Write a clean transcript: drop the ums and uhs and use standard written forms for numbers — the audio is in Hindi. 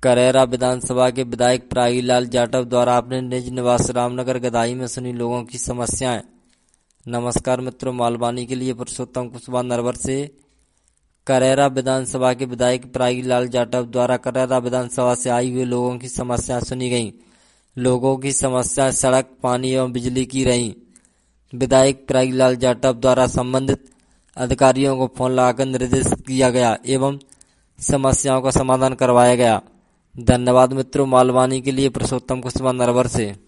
करेरा विधानसभा के विधायक प्रागीलाल जाटव द्वारा अपने निज निवास रामनगर गदाई में सुनी लोगों की समस्याएं। नमस्कार मित्रों, मालवानी के लिए पुरुषोत्तम कुशवाहा नरवर से। करेरा विधानसभा के विधायक प्रागीलाल जाटव द्वारा करेरा विधानसभा से आई हुए लोगों की समस्याएं सुनी गईं। लोगों की समस्याएं सड़क, पानी एवं बिजली की रहीं। विधायक प्रागीलाल जाटव द्वारा संबंधित अधिकारियों को फोन लगाकर निर्देशित किया गया एवं समस्याओं का समाधान करवाया गया। धन्यवाद मित्रों, मालवानी के लिए पुरुषोत्तम कुशवाहा नरवर से।